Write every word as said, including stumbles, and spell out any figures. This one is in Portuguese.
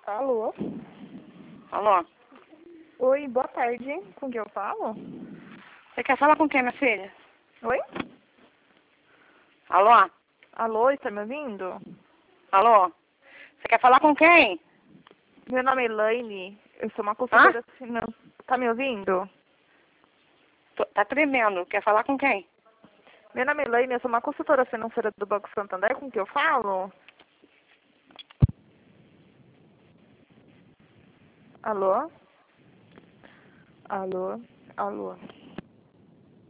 Alô? Alô? Oi, boa tarde. Com quem eu falo? Você quer falar com quem, minha filha? Oi? Alô? Alô, está me ouvindo? Alô? Você quer falar com quem? Meu nome é Elaine. Eu sou uma consultora financeira. Tá me ouvindo? Tô- Tá tremendo. Quer falar com quem? Meu nome é Elaine. Eu sou uma consultora financeira do Banco Santander. Com quem eu falo? Alô? Alô? Alô?